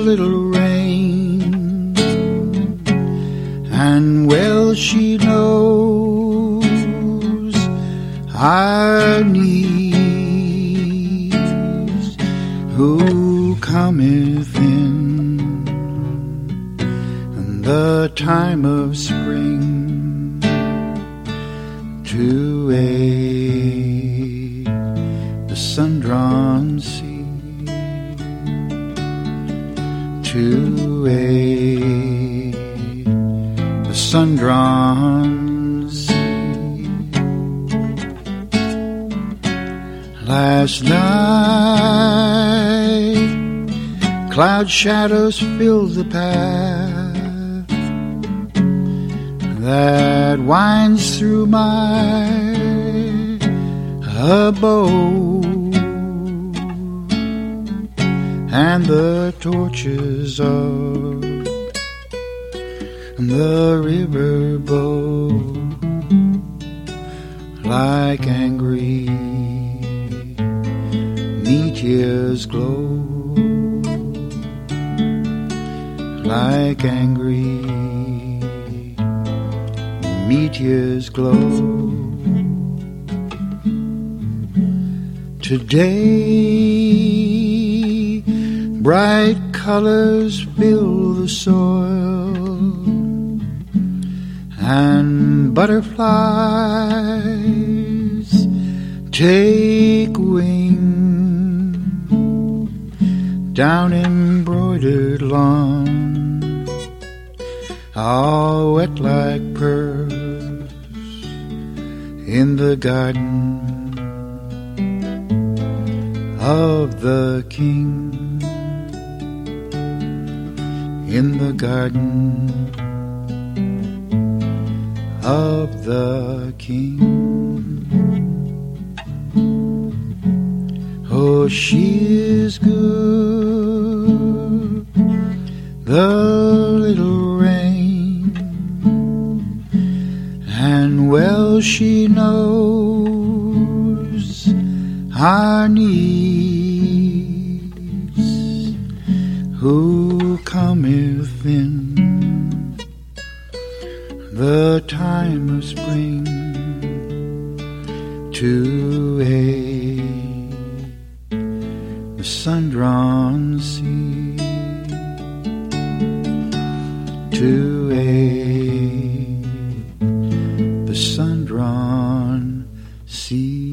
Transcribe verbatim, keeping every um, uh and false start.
little rain, and well she knows our needs, who cometh in the time of spring to aid the sun-drawn sea, to aid the sun-drawn sea. Last night cloud shadows filled the path that winds through my abode, and the torches of the river bow like angry meteors glow, like angry meteors glow. Today bright colors fill the soil, and butterflies take wing down embroidered lawn, all wet like pearls in the garden of the King, in the garden of the King. Oh, she is good, the little rain, and well she knows our needs, who cometh in the time of spring to aid the sun-drawn sea, to aid the sun-drawn sea.